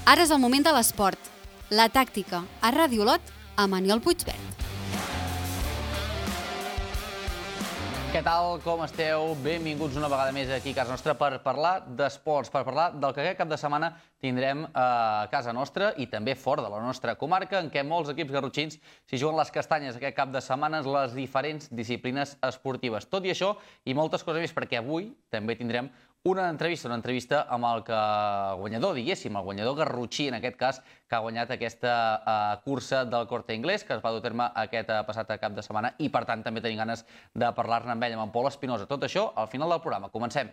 Ara és el moment de l'esport. La tàctica a Ràdio Olot amb Aniol Puigverd. Què tal? Com esteu? Benvinguts una vegada més aquí a casa nostra per parlar d'esports, per parlar del que aquest cap de setmana tindrem a casa nostra i també fora de la nostra comarca, en què molts equips garrotxins s'hi juguen les castanyes aquest cap de setmana en les diferents disciplines esportives. Tot i això, i moltes coses més, perquè avui també tindrem una entrevista amb el guanyador, diguéssim, el guanyador garrotxí, en aquest cas, que ha guanyat aquesta cursa del Corte Inglés, que es va dur a terme aquest passat cap de setmana, i per tant també tenim ganes de parlar-ne amb ell, amb en Pol Espinosa. Tot això al final del programa. Comencem.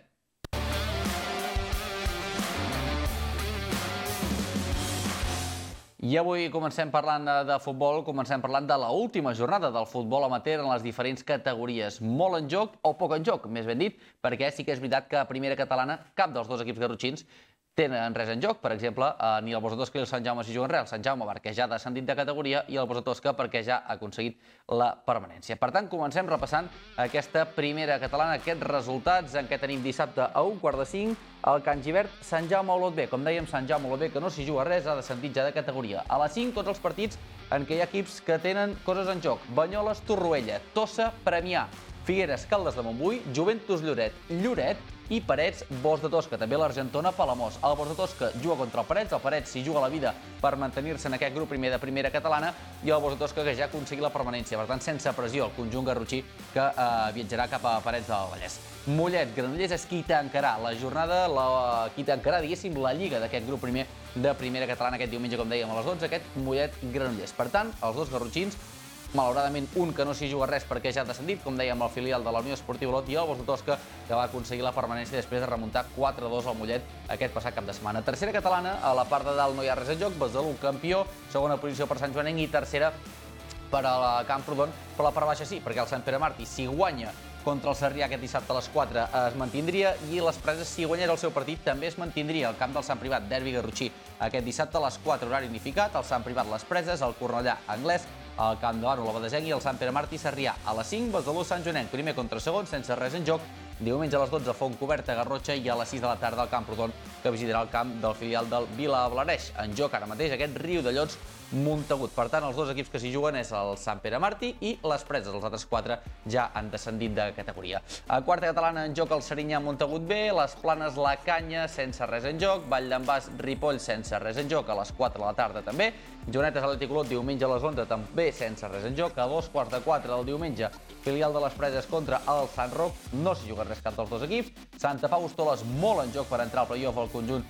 I avui comencem parlant de futbol, comencem parlant de l'última jornada del futbol amateur en les diferents categories. Molt en joc o poc en joc, més ben dit, perquè sí que és veritat que a primera catalana cap dels dos equips garrotxins tenen res en joc. Per exemple, ni el Borsa-Tosca ni el Sant Jaume s'hi juguen res. El Sant Jaume perquè ja ha descendit de categoria i el Borsa-Tosca perquè ja ha aconseguit la permanència. Per tant, comencem repassant aquesta primera catalana, aquests resultats en què tenim dissabte a 1:45 al Can Givert, Sant Jaume Olot B. Com dèiem, Sant Jaume Olot B, que no s'hi juga res, ha descendit ja de categoria. A les 5, tots els partits en què hi ha equips que tenen coses en joc. Banyoles, Torroella, Tossa, Premià, Figueres, Caldes de Montbui, Joventus Lloret, Lloret i Parets, Bos de Tosca. També l'Argentona, Palamós. El Bos de Tosca juga contra el Parets s'hi juga la vida per mantenir-se en aquest grup primer de primera catalana i el Bos de Tosca que ja ha aconseguit la permanència. Per tant, sense pressió, el conjunt garrotxí que viatjarà cap a Parets del Vallès. Mollet, Granollers és qui tancarà la jornada, qui tancarà, diguéssim, la lliga d'aquest grup primer de primera catalana aquest diumenge, com dèiem, a les 12, aquest Mollet-Granollers. Per tant, els dos garrotxins, malauradament un que no s'hi juga res perquè ja ha descendit, com dèiem, el filial de la Unió Esportiva Olot, i el Bos de Tosca, que va aconseguir la permanència després de remuntar 4-2 al Mollet aquest passat cap de setmana. Tercera catalana, a la part de dalt no hi ha res en joc, Besalú campió, segona posició per Sant Joanenc i tercera per a Camprodon, però la part baixa sí, perquè el Sant Pere Martí, si guanya contra el Sarrià aquest dissabte a les 4 es mantindria i les Preses, si guanyés el seu partit, també es mantindria al camp del Sant Privat, derbi garrotxí, aquest dissabte a les 4, horari unificat, el Sant Privat, les Preses, el Cornellà, Anglès, el Camp de Bànol, la Badesenc i el Sant Pere Martí, Sarrià. A les 5, Besalú, Sant Joanenc, primer contra segon, sense res en joc. Diumenge a les 12, Fontcoberta, Garrotxa, i a les 6 de la tarda el Camprodon, que visitarà el camp del filial del Vilablareix. En joc ara mateix aquest Riudellots Montagut. Per tant, els dos equips que s'hi juguen és el Sant Pere Martí i les Preses. Els altres 4 ja han descendit de categoria. A quarta catalana en joc el Serinyà Montagut B, les Planes La Canya sense res en joc, Vall d'en Bas Ripoll sense res en joc a les 4 de la tarda també, Joanetes Atlètic Olot diumenge a les 11 també sense res en joc, a 2:15 del diumenge filial de les Preses contra el Sant Roc, no s'hi juga res cap dels dos equips, Santa Pau Hostoles molt en joc per entrar al playoff al conjunt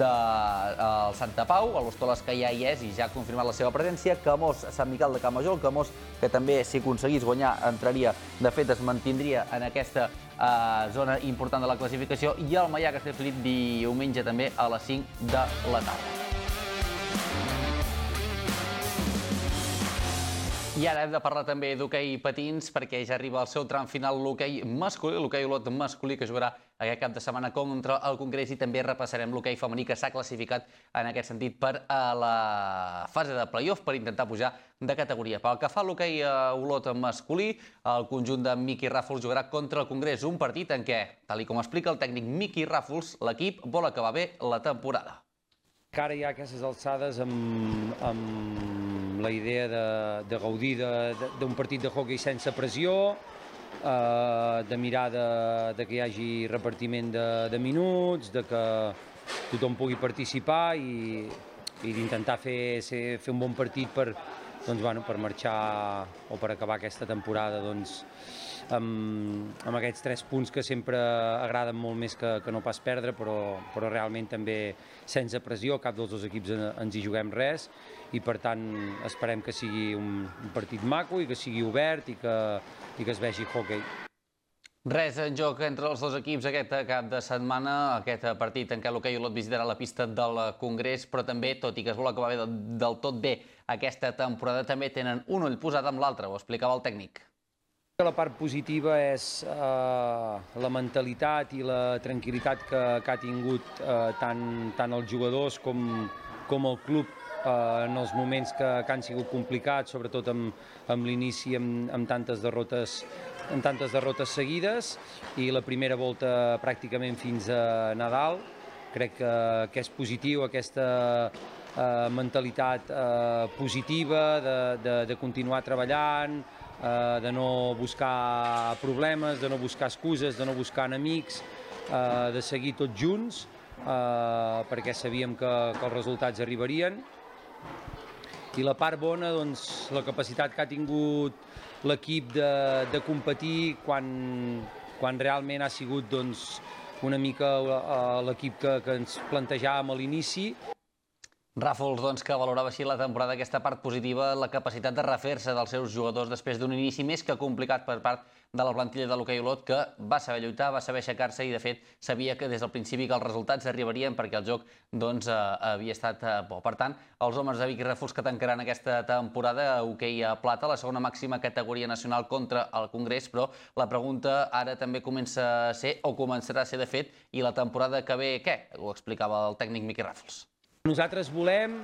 del Santa Pau, l'Hostoles que ja hi és i ja ha confirmat la seva presència, Camós, Sant Miquel de Campmajor, el Camós que també si aconseguís guanyar entraria, de fet es mantindria en aquesta zona important de la classificació, i el Maià Castellfollit diumenge també a les 5 de la tarda. I ara hem de parlar també d'hoquei patins perquè ja arriba al seu tram final l'hoquei masculí, l'hoquei Olot masculí que jugarà aquest cap de setmana contra el Congrés, i també repassarem l'hoquei femení que s'ha classificat en aquest sentit per a la fase de playoff per intentar pujar de categoria. Pel que fa a l'hoquei Olot masculí, el conjunt de Miqui Ràfols jugarà contra el Congrés, un partit en què, tal com explica el tècnic Miqui Ràfols, l'equip vol acabar bé la temporada. Encara hi ha aquestes alçades amb la idea de gaudir d'un partit de hoquei sense pressió, de mirar que hi hagi repartiment de minuts, de que tothom pugui participar i d'intentar fer un bon partit per marxar o per acabar aquesta temporada amb aquests 3 punts que sempre agraden molt més que no pas perdre, però realment també sense pressió, cap dels dos equips ens hi juguem res, i per tant esperem que sigui un partit maco i que sigui obert i que es vegi hoquei. Res en joc entre els dos equips aquest cap de setmana, aquest partit en què l'hoquei Olot visitarà la pista del Congrés, però també, tot i que es vol acabar bé del tot bé aquesta temporada, també tenen un ull posat amb l'altre, ho explicava el tècnic. La part positiva és la mentalitat i la tranquil·litat que ha tingut tant els jugadors com el club en els moments que han sigut complicats, sobretot amb l'inici amb tantes derrotes seguides, i la primera volta pràcticament fins a Nadal, crec que és positiu aquesta mentalitat positiva de continuar treballant, de no buscar problemes, de no buscar excuses, de no buscar enemics, de seguir tots junts, perquè sabíem que els resultats arribarien. I la part bona, doncs, la capacitat que ha tingut l'equip de competir quan realment ha sigut doncs, una mica l'equip que ens plantejàvem a l'inici. Ràfols, doncs, que valorava així la temporada, aquesta part positiva, la capacitat de refer-se dels seus jugadors després d'un inici més que complicat per part de la plantilla de l'Hoquei Olot, que va saber lluitar, va saber aixecar-se i, de fet, sabia que des del principi que els resultats arribarien perquè el joc doncs, havia estat bo. Per tant, els homes de Vic i Ràfols que tancaran aquesta temporada a hoquei a plata, la segona màxima categoria nacional contra el Congrés, però la pregunta ara també comença a ser, o començarà a ser, de fet, i la temporada que ve, què? Ho explicava el tècnic Miqui Ràfols. Nosaltres volem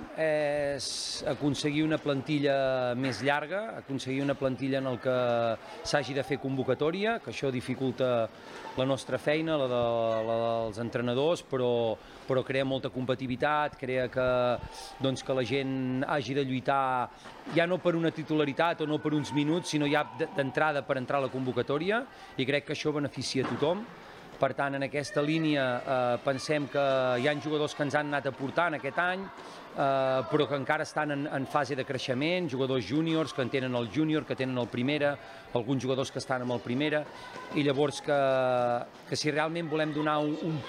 aconseguir una plantilla més llarga, aconseguir una plantilla en què s'hagi de fer convocatòria, que això dificulta la nostra feina, la dels entrenadors, però crea molta competitivitat, crea que la gent hagi de lluitar ja no per una titularitat o no per uns minuts, sinó ja d'entrada per entrar a la convocatòria, i crec que això beneficia a tothom. Per tant, en aquesta línia pensem que hi ha jugadors que ens han anat aportant aquest any, però que encara estan en fase de creixement, jugadors júniors que en tenen el júnior, que tenen el primera, alguns jugadors que estan amb el primera, i llavors que si realment volem donar un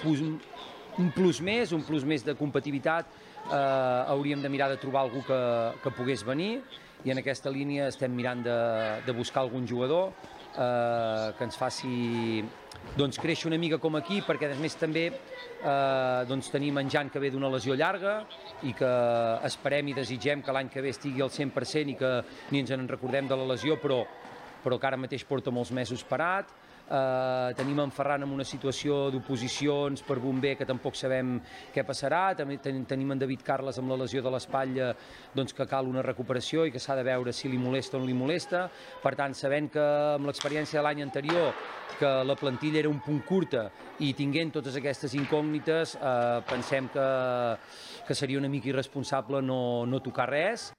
plus més de competitivitat, hauríem de mirar de trobar algú que pogués venir, i en aquesta línia estem mirant de buscar algun jugador que ens faci créixer una mica com aquí, perquè a més també tenim en Jan que ve d'una lesió llarga i que esperem i desitgem que l'any que ve estigui al 100% i que ni ens en recordem de la lesió, però que ara mateix porta molts mesos parat. Tenim en Ferran en una situació d'oposicions per bomber que tampoc sabem què passarà. També tenim en David Carles amb la lesió de l'espatlla, que cal una recuperació i que s'ha de veure si li molesta o no li molesta. Per tant, sabent que amb l'experiència de l'any anterior que la plantilla era un punt curta i tinguent totes aquestes incògnites, pensem que seria una mica irresponsable no tocar res.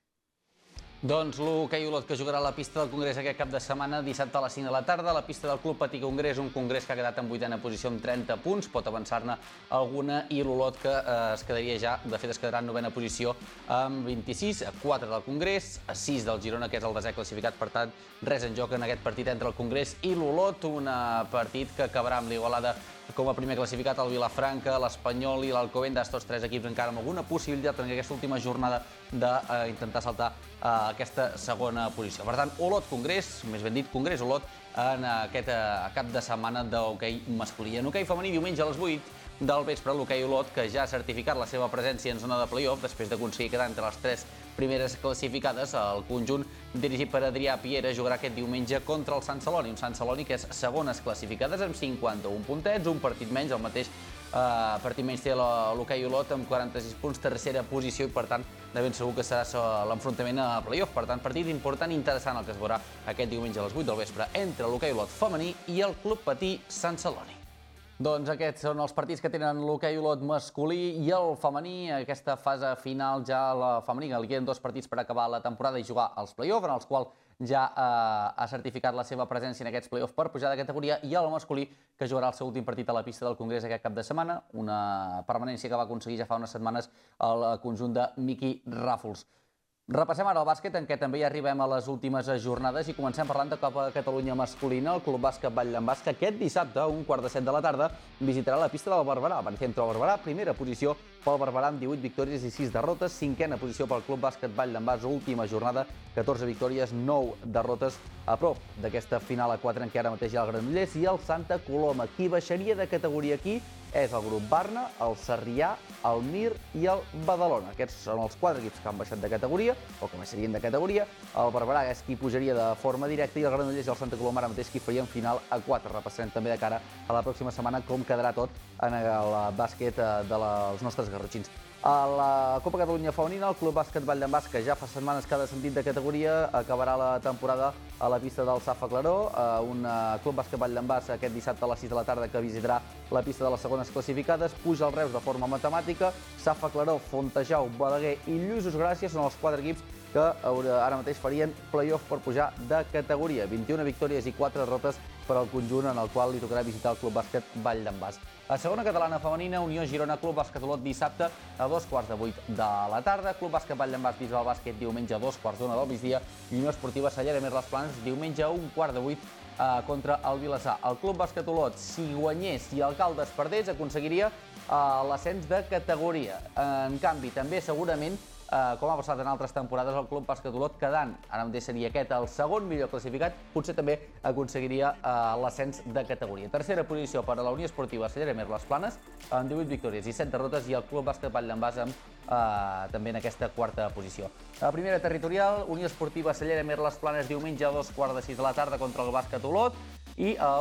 Doncs l'Hoquei Olot, que jugarà a la pista del Congrés aquest cap de setmana, dissabte a les 5 de la tarda. La pista del Club Patí Congrés, un Congrés que ha quedat en 8a posició amb 30 punts, pot avançar-ne alguna, i l'Olot que es quedaria ja, de fet es quedarà en 9a posició amb 26, a 4 del Congrés, a 6 del Girona, que és el 10è classificat. Per tant, res en joc en aquest partit entre el Congrés i l'Olot, un partit que acabarà amb l'Igualada com a primer classificat, el Vilafranca, l'Espanyol i l'Alcobendas, tots tres equips encara amb alguna possibilitat en aquesta última jornada d'intentar saltar aquesta segona posició. Per tant, Olot-Congrés, més ben dit, Congrés-Olot, en aquest cap de setmana d'hoquei masculí. En hoquei femení, diumenge a les 8 del vespre, l'Hoquei Olot, que ja ha certificat la seva presència en zona de play-off, després d'aconseguir quedar entre les 3 primeres classificades, el conjunt dirigit per Adrià Piera jugarà aquest diumenge contra el Sant Celoni, un Sant Celoni que és segones classificades amb 51 puntets, un partit menys, el mateix partit menys té l'Hoquei Olot amb 46 punts, tercera posició, i per tant de ben segur que serà l'enfrontament a play-off. Per tant, partit important i interessant el que es veurà aquest diumenge a les 8 del vespre entre l'Hoquei Olot femení i el Club Patí Sant Celoni. Doncs aquests són els partits que tenen l'Hoquei Olot masculí i el femení. Aquesta fase final ja a la femení, li queden 2 partits per acabar la temporada i jugar als play-off, en els quals ja ha certificat la seva presència en aquests play-off per pujar de categoria, i el masculí, que jugarà el seu últim partit a la pista del Congrés aquest cap de setmana, una permanència que va aconseguir ja fa unes setmanes el conjunt de Miqui Ràfols. Repassem ara el bàsquet, en què també ja arribem a les últimes jornades, i comencem parlant de Copa Catalunya masculina. El Club Bàsquet Vall d'en Bas, que aquest dissabte, a 1:15 de la tarda, visitarà la pista del Barberà. Barcentro Barberà, primera posició pel Barberà amb 18 victòries i 6 derrotes, 5a posició pel Club Bàsquet Vall d'en Bas, última jornada, 14 victòries, 9 derrotes, a prop d'aquesta final a 4 en què ara mateix hi ha el Granollers i el Santa Coloma. Qui baixaria de categoria aquí és el grup Barna, el Sarrià, el Mir i el Badalona. Aquests són els 4 equips que han baixat de categoria, o que baixarien de categoria. El Barberà és qui pujaria de forma directa, i el Granollers i el Santa Coloma ara mateix qui farien final a 4. Repassarem també de cara a la pròxima setmana com quedarà tot en el bàsquet dels nostres garrotxins. A la Copa Catalunya femenina, el Club Bàsquet Vall d'en Bas, que ja fa setmanes que ha descendit de categoria, acabarà la temporada a la pista del Safa Claró. Un Club Bàsquet Vall d'en Bas aquest dissabte a les 6 de la tarda que visitarà la pista de les segones classificades, puja el Reus de forma matemàtica, Safa Claró, Fontejau, Balaguer i Lluïsos Gràcia són els 4 equips que ara mateix farien play-off per pujar de categoria. 21 victòries i 4 derrotes per al conjunt en el qual li tocarà visitar el Club Bàsquet Vall d'en Bas. A segona catalana femenina, Unió Girona Club Bàsquet Olot dissabte a 2:15 de la tarda, Club Bàsquet Vall d'en Bas Bisbal Bàsquet diumenge a 2:15 del migdia i Unió Esportiva Cellera Mer les Planes diumenge a 1:15 contra el Vilassar. El Club Bàsquet Olot, si guanyés i Alcaldes perdés, aconseguiria l'ascens de categoria. En canvi, també segurament, com ha passat en altres temporades, el Club Bàsquet Olot quedant, ara mateix seria aquest el segon millor classificat, potser també aconseguiria l'ascens de categoria. Tercera posició per a la Unió Esportiva Cellera Mer les Planes, amb 18 victòries i 7 derrotes, i el Club Bàsquet Vall d'en Bas també en aquesta quarta posició. A primera territorial, Unió Esportiva Cellera Mer les Planes diumenge a 2:15 de la tarda contra el Bàsquet Olot, i a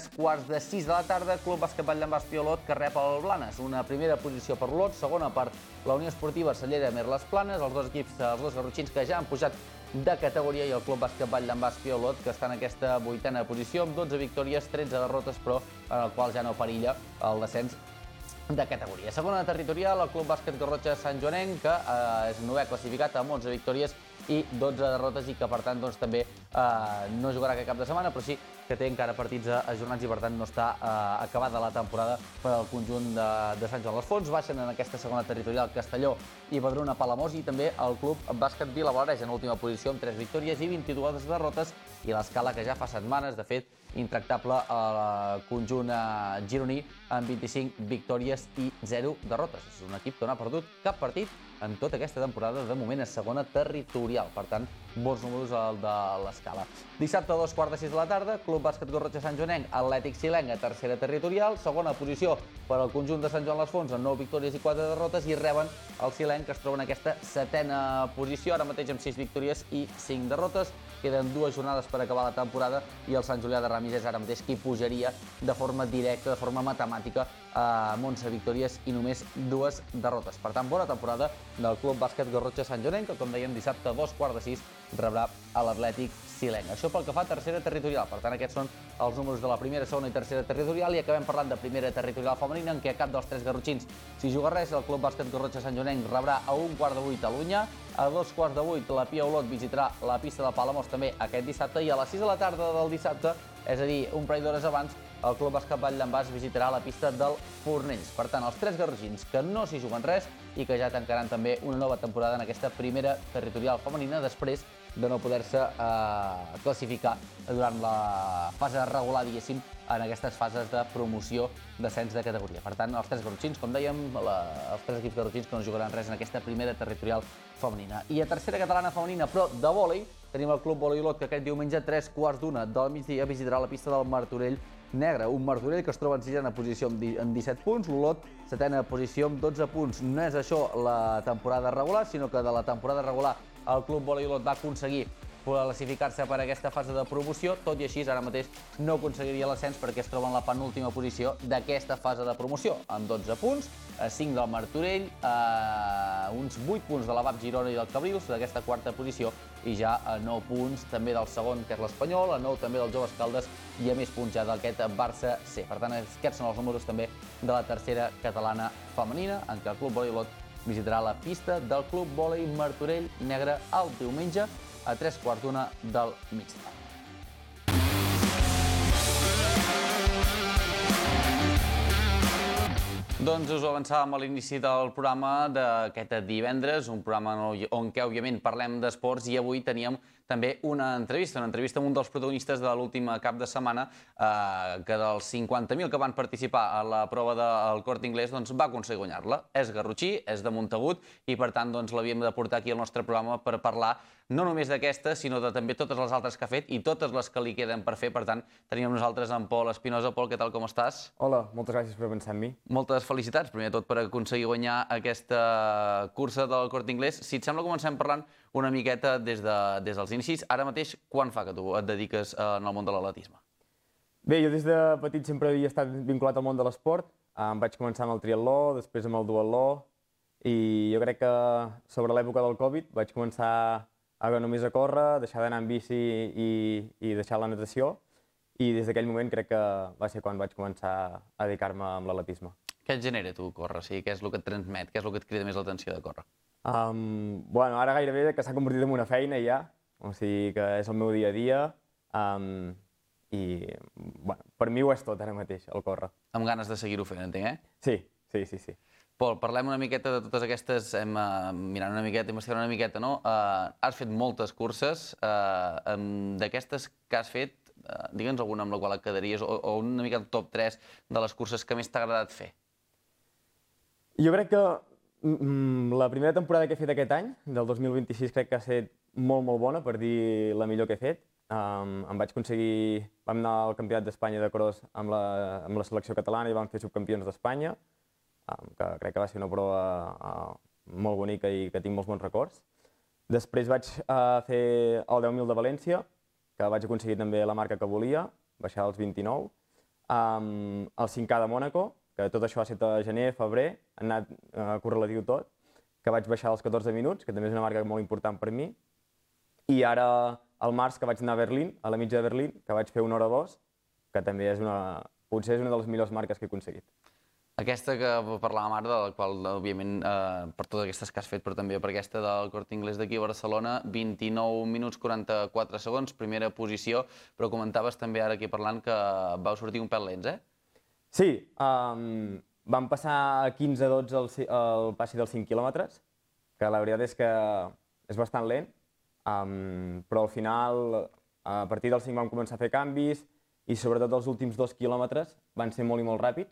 3:15 de la tarda, Club Bàsquet Vall d'en Bas Olot, que rep el Blanes. Una primera posició per Olot, segona per la Unió Esportiva Cellera Mer les Planes, els dos equips, els dos garrotxins que ja han pujat de categoria, i el Club Bàsquet Vall d'en Bas Olot, que està en aquesta vuitena posició amb 12 victòries, 13 derrotes, però en el qual ja no perilla el descens de categoria. Segona territorial, el Club Bàsquet Garrotxa Sant Joanenc, que és novè classificat amb 11 victòries i 12 derrotes, i que per tant també no jugarà aquest cap de setmana, però sí que té encara partits ajornats i per tant no està acabada la temporada per al conjunt de Sant Joan les Fonts. Baixen en aquesta segona territorial Castelló i Badruna Palamós, i també el Club Bàsquet Vilablareix en última posició amb 3 victòries i 22 derrotes, i l'Escala, que ja fa setmanes, de fet, intractable al conjunt gironí amb 25 victòries i 0 derrotes. És un equip que no ha perdut cap partit en tota aquesta temporada, de moment a segona territorial. Per tant, bons números el de l'Escala. Dissabte a 2:15 de la tarda, Club Bàsquet Garrotxa Sant Joanenc, Atlètic Silenga, tercera territorial, segona posició per al conjunt de Sant Joan les Fonts amb 9 victòries i 4 derrotes, i reben el Silenc, que es troba en aquesta setena posició, ara mateix amb 6 victòries i 5 derrotes. Queden 2 jornades per acabar la temporada, i el Sant Julià de Ramis és ara mateix qui pujaria de forma directa, de forma matemàtica, amb 11 victòries i només 2 derrotes. Per tant, bona temporada del Club Bàsquet Garrotxa Sant Joanenc, que, com dèiem, dissabte a 2:15 rebrà a l'Atlètic Silenga. Això pel que fa a tercera territorial. Per tant, aquests són els números de la primera, segona i tercera territorial, i acabem parlant de primera territorial femenina, en què cap dels 3 garrotxins s'hi juga res. El Club Bàsquet Garrotxa Sant Joanenc rebrà a 1:15 a l'Unyà, a 2:15 la Pia Olot visitarà la pista de Palamós també aquest dissabte, i a les 6 de la tarda del dissabte, és a dir, un parell d'hores abans, el Club Bàsquet Vall d'en Bas visitarà la pista del Fornells. Per tant, els 3 garrotxins que no s'hi juguen res i que ja tancaran també una nova temporada en aquesta primera territorial femenina, després de no poder-se classificar durant la fase regular, diguéssim, en aquestes fases de promoció d'ascens de categoria. Per tant, els 3 garrotxins, com dèiem, els 3 equips garrotxins que no jugaran res en aquesta primera territorial femenina. I a tercera catalana femenina, però de vòlei, tenim el Club Vòlei Olot, que aquest diumenge a 3:15 del migdia visitarà la pista del Martorell Negre. Un Martorell que es troba en sisena posició amb 17 punts, l'Olot setena posició amb 12 punts. No és això la temporada regular, sinó que de la temporada regular el Club Vòlei Olot va aconseguir classificar-se per aquesta fase de promoció, tot i així ara mateix no aconseguiria l'ascens perquè es troba en la penúltima posició d'aquesta fase de promoció, amb 12 punts, 5 del Martorell, uns 8 punts de la VAP Girona i del Cabrils d'aquesta quarta posició, i ja a 9 punts també del segon, que és l'Espanyol, a 9 també del Joves Caldes, i a més punts ja d'aquest Barça C. Per tant, aquests són els números també de la tercera catalana femenina, en què el Club Vòlei Olot visitarà la pista del Club Vòlei Martorell Negre el diumenge a 3:15 del migdia. Doncs us ho avançàvem a l'inici del programa d'aquest divendres, un programa on que, òbviament, parlem d'esports, i avui teníem també una entrevista amb un dels protagonistes de l'últim cap de setmana, que dels 50.000 que van participar a la prova del Corte Inglés va aconseguir guanyar-la. És garrotxí, és de Montagut, i per tant l'havíem de portar aquí al nostre programa per parlar no només d'aquesta, sinó de també totes les altres que ha fet i totes les que li queden per fer. Per tant, tenim amb nosaltres en Pol Espinosa. Pol, què tal, com estàs? Hola, moltes gràcies per pensar en mi. Moltes felicitats, primer de tot, per aconseguir guanyar aquesta cursa del Corte Inglés. Si et sembla, comencem parlant una miqueta des dels inicis. Ara mateix, quan fa que tu et dediques en el món de l'atletisme? Bé, jo des de petit sempre havia estat vinculat al món de l'esport. Em vaig començar amb el triatló, després amb el duatló, i jo crec que sobre l'època del Covid vaig començar només a córrer, deixar d'anar en bici i deixar la natació, i des d'aquell moment crec que va ser quan vaig començar a dedicar-me amb l'atletisme. Què et genera tu córrer? O sigui, què és el que et transmet? Què és el que et crida més l'atenció de córrer? Bueno, ara gairebé que s'ha convertit en una feina ja, o sigui que és el meu dia a dia, i bueno, per mi ho és tot ara mateix, el córrer. Amb ganes de seguir-ho fent, entenc, Sí, sí, sí, sí. Pol, parlem una miqueta de totes aquestes, mirant una miqueta, investigant una miqueta, no? Has fet moltes curses, d'aquestes que has fet, digue'ns alguna amb la qual et quedaries, o una mica el top 3 de les curses que més t'ha agradat fer. Jo crec que la primera temporada que he fet aquest any, del 2026, crec que ha estat molt, molt bona, per dir la millor que he fet. Vam anar al Campionat d'Espanya de cross amb la selecció catalana i vam fer subcampions d'Espanya, que crec que va ser una prova molt bonica i que tinc molts bons records. Després vaig fer el 10.000 de València, que vaig aconseguir també la marca que volia, baixar als 29. El 5K de Mònaco, que tot això ha estat a gener, febrer, ha anat correlatiu tot, que vaig baixar als 14 minuts, que també és una marca molt important per mi. I ara, al març, que vaig anar a Berlín, a la mitja de Berlín, que vaig fer 1h02, que també potser és una de les millors marques que he aconseguit. Aquesta que parlàvem ara, de la qual, òbviament, per totes aquestes que has fet, però també per aquesta del Corte Inglés d'aquí a Barcelona, 29 minuts 44 segons, primera posició, però comentaves també ara aquí parlant que vau sortir un pèl lents, Sí, vam passar a 15-12 el passi dels 5 quilòmetres, que la veritat és que és bastant lent, però al final, a partir dels 5 vam començar a fer canvis i sobretot els últims 2 quilòmetres van ser molt i molt ràpids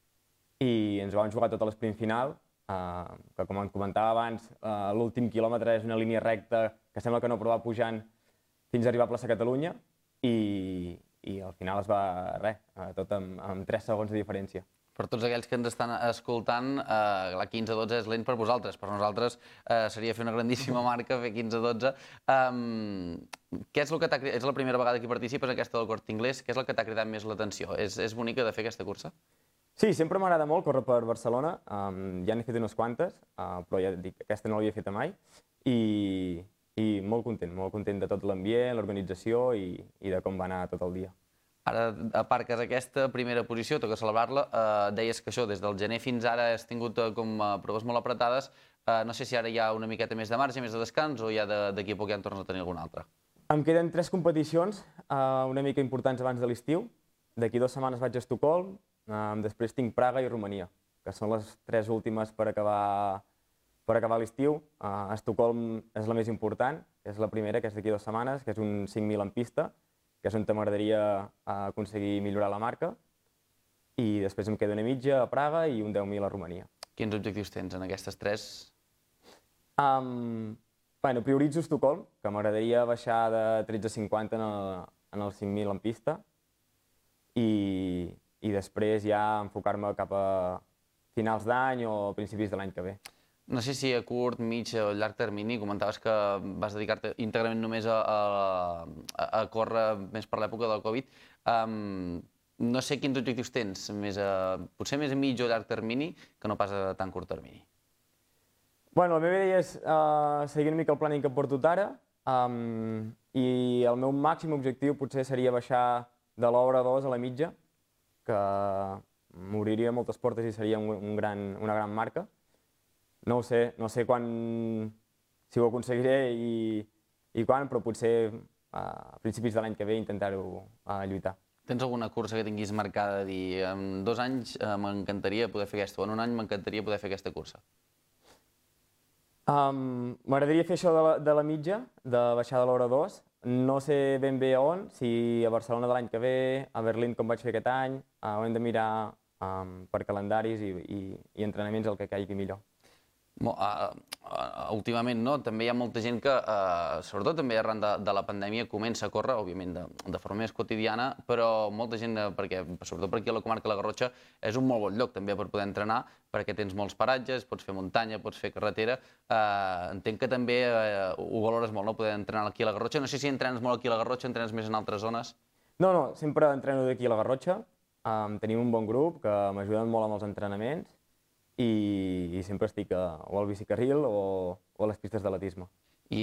i ens vam jugar tot a l'esprint final, que com em comentava abans, l'últim quilòmetre és una línia recta que sembla que no, però va pujant fins a arribar a plaça Catalunya i al final es va, tot amb 3 segons de diferència. Per tots aquells que ens estan escoltant, la 15-12 és lent per vosaltres. Per nosaltres seria fer una grandíssima marca, fer 15-12. Què és el que t'ha cridat? És la primera vegada que participes en aquesta del Corte Inglés. Què és el que t'ha cridat més l'atenció? És bonica de fer aquesta cursa? Sí, sempre m'agrada molt córrer per Barcelona. Ja n'he fet unes quantes, però ja dic, aquesta no l'havia feta mai. I molt content de tot l'ambient, l'organització i de com va anar tot el dia. Ara aparques aquesta primera posició, toca celebrar-la. Deies que això, des del gener fins ara has tingut com proves molt apretades. No sé si ara hi ha una miqueta més de marge, més de descans, o ja d'aquí a poc ja en tornes a tenir alguna altra. Em queden 3 competicions una mica importants abans de l'estiu. D'aquí 2 setmanes vaig a Estocolm, després tinc Praga i Romania, que són les 3 últimes per acabar l'estiu. Estocolm és la més important, és la primera, que és d'aquí 2 setmanes, que és un 5.000 en pista, que és on m'agradaria aconseguir millorar la marca. I després em queda una mitja a Praga i un 10.000 a Romania. Quins objectius tens en aquestes 3? Bueno, prioritzo Estocolm, que m'agradaria baixar de 13,50 en el 5.000 en pista. I després ja enfocar-me cap a finals d'any o principis de l'any que ve. No sé si a curt, mig o llarg termini, comentaves que vas dedicar-te íntegrament només a córrer més per l'època del Covid. No sé quins objectius tens, potser més a mig o llarg termini que no pas a tan curt termini. Bueno, la meva idea és seguir una mica el planning que porto ara i el meu màxim objectiu potser seria baixar de l'hora 2 a la mitja, que m'obriria moltes portes i seria una gran marca. No ho sé si ho aconseguiré i quan, però potser a principis de l'any que ve intentar-ho lluitar. Tens alguna cursa que tinguis marcada de dir en 2 anys m'encantaria poder fer aquesta o en 1 any m'encantaria poder fer aquesta cursa? M'agradaria fer això de la mitja, de baixar de l'hora 2. No sé ben bé on, si a Barcelona de l'any que ve, a Berlín com vaig fer aquest any, ho hem de mirar per calendaris i entrenaments el que caigui millor. Últimament, no? També hi ha molta gent que, sobretot també arran de la pandèmia, comença a córrer, òbviament de forma més quotidiana, però molta gent, sobretot per aquí a la comarca de la Garrotxa, és un molt bon lloc també per poder entrenar, perquè tens molts paratges, pots fer muntanya, pots fer carretera. Entenc que també ho valores molt, no?, poder entrenar aquí a la Garrotxa. No sé si entrenes molt aquí a la Garrotxa, entrenes més en altres zones? No, sempre entreno d'aquí a la Garrotxa. Tenim un bon grup que m'ajuden molt amb els entrenaments i sempre estic o al bicicarril o a les pistes d'atletisme. I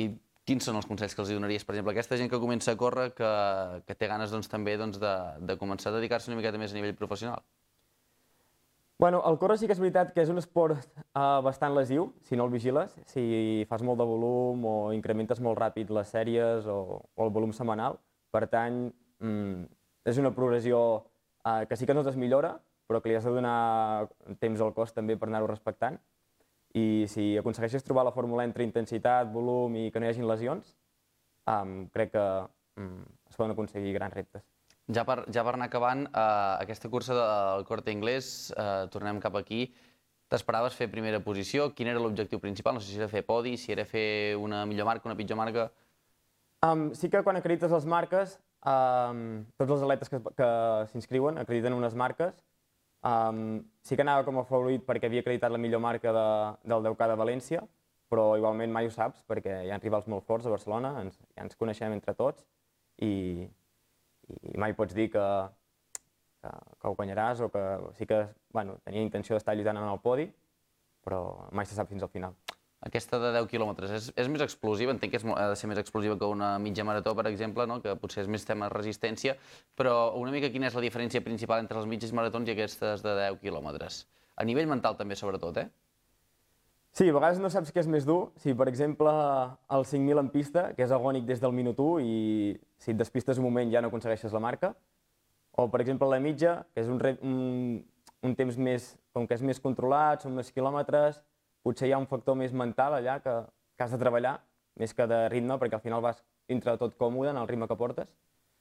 Quins són els consells que els donaries, per exemple, a aquesta gent que comença a córrer, que té ganes també de començar a dedicar-se una miqueta més a nivell professional? Bueno, el córrer sí que és veritat que és un esport bastant lesiu, si no el vigiles, si fas molt de volum o incrementes molt ràpid les sèries o el volum setmanal. Per tant, és una progressió que sí que no es millora, però que li has de donar temps al cos també per anar-ho respectant. I si aconsegueixes trobar la fórmula entre intensitat, volum i que no hi hagin lesions, crec que es poden aconseguir grans reptes. Ja per anar acabant, aquesta cursa del Corte Inglés, tornem cap aquí. T'esperaves fer primera posició? Quin era l'objectiu principal? No sé si era fer podi, si era fer una millor marca, una pitjor marca... Sí que quan acredites les marques, tots els atletes que s'inscriuen acrediten unes marques. Sí que anava com a favorit perquè havia acreditat la millor marca del 10K de València, però igualment mai ho saps perquè hi ha rivals molt forts a Barcelona, ja ens coneixem entre tots i mai pots dir que ho guanyaràs o que sí que tenia intenció d'estar lluitant en el podi, però mai se sap fins al final. Aquesta de 10 quilòmetres és més explosiva, entenc que ha de ser més explosiva que una mitja marató, per exemple, que potser és més tema resistència, però una mica quina és la diferència principal entre les mitges maratons i aquestes de 10 quilòmetres? A nivell mental també, sobretot, Sí, a vegades no saps què és més dur. Si, per exemple, el 5.000 en pista, que és agònic des del minut 1 i si et despistes un moment ja no aconsegueixes la marca, o, per exemple, la mitja, que és un temps més, com que és més controlat, són més quilòmetres, potser hi ha un factor més mental allà que has de treballar, més que de ritme, perquè al final vas dintre de tot còmode en el ritme que portes.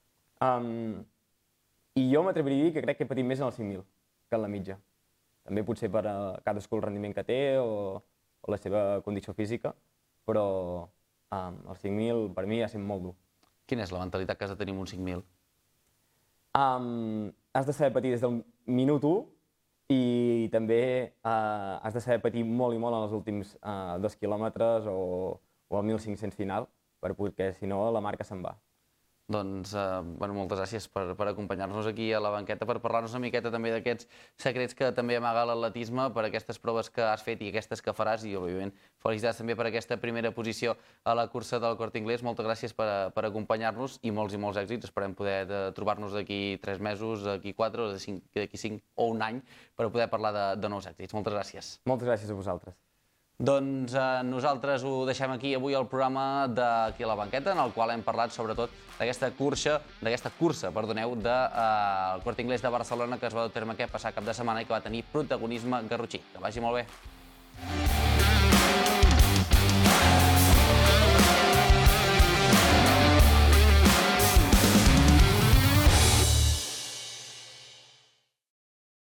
I jo m'atreviria a dir que crec que he patit més en el 5.000 que en la mitja. També potser per cadascú el rendiment que té o la seva condició física, però el 5.000 per mi ha sigut molt dur. Quina és la mentalitat que has de tenir amb un 5.000? Has de saber patir des del minut 1 i també has de saber patir molt i molt en els últims 2 quilòmetres o el 1.500 final, perquè si no la marca se'n va. Doncs, moltes gràcies per acompanyar-nos aquí a la banqueta, per parlar-nos una miqueta també d'aquests secrets que també amaga l'atletisme, per aquestes proves que has fet i aquestes que faràs, i, òbviament, felicitats també per aquesta primera posició a la cursa del Corte Inglés. Moltes gràcies per acompanyar-nos i molts èxits. Esperem poder trobar-nos d'aquí 3 mesos, d'aquí 4, o d'aquí 5 o un any, per poder parlar de nous èxits. Moltes gràcies. Moltes gràcies a vosaltres. Doncs nosaltres ho deixem aquí avui al programa d'Aquí a la banqueta, en el qual hem parlat sobretot d'aquesta cursa del Corte Inglés de Barcelona que es va dur a terme aquest passat cap de setmana i que va tenir protagonisme garrotxí. Que vagi molt bé.